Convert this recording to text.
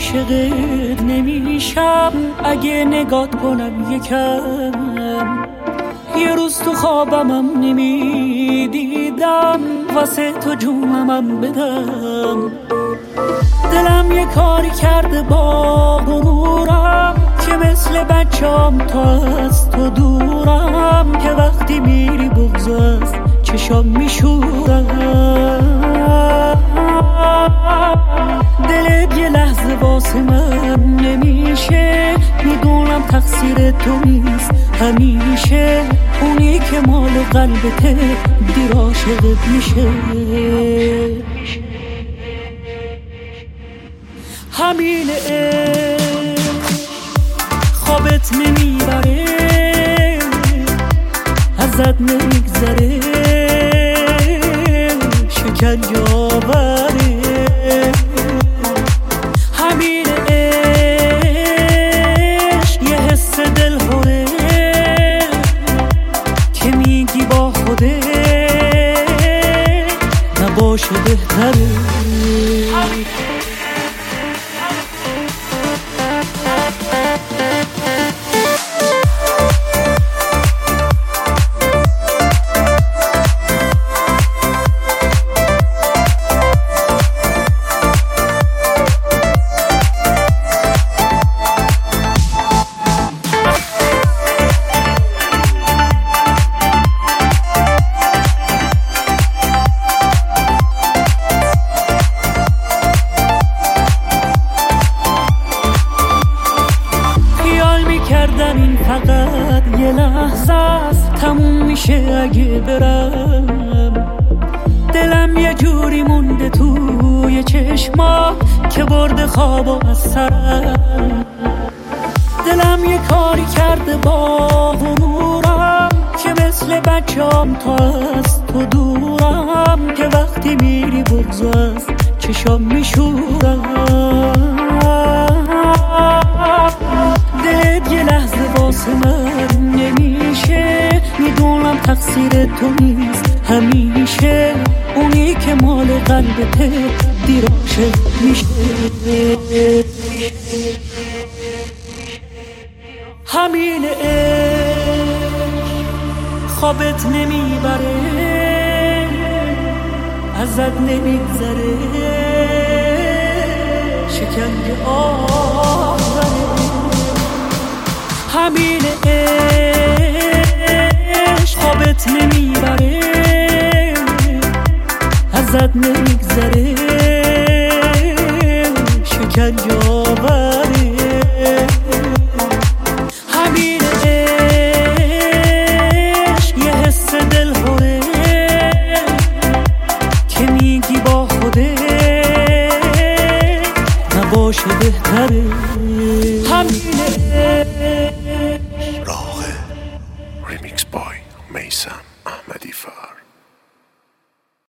عاشقت نمیشم اگه نگات کنم یکم. یه روز تو خوابمم نمیدیدم واسه تو جونمم بدم. دلم یه کاری کرده با غرورم که مثل بچه‌ام تا از تو دورم، که وقتی میری بغض از چشام میشورم. دلت یه لحظه واسه من نمیشه، میدونم تقصیر تو نیست همیشه. اونی که مال قلبته دیر عاشقت میشه. همینه خوابت نمیبره، ازت نمیگذره، شکنجه آوره. همینه عشق یه حس دلهوره که میگی با خوده نباشه بهتره. این فقط یه لحظه است، تموم میشه اگه برم. دلم یه جوری مونده توی چشما که برده خوابو از سرم. دلم یه کاری کرده با غرورم که مثل بچه‌ام تا از تو دورم، که وقتی میری بغض از چشام میشورم. دلت یه لحظه واسه من نمیشه، میدونم تقصیر تو نیست همیشه. اونی که مال قلبته دیر عاشق میشه. همینه خوابت نمیبره، ازت نمیگذره، شکنجه آوره. همینه عشق خوابت نمیبره، ازت نمیگذره، شکنجه آوره. همینه عشق یه حس دلهوره که میگی با خوده نباشه بهتره. همینه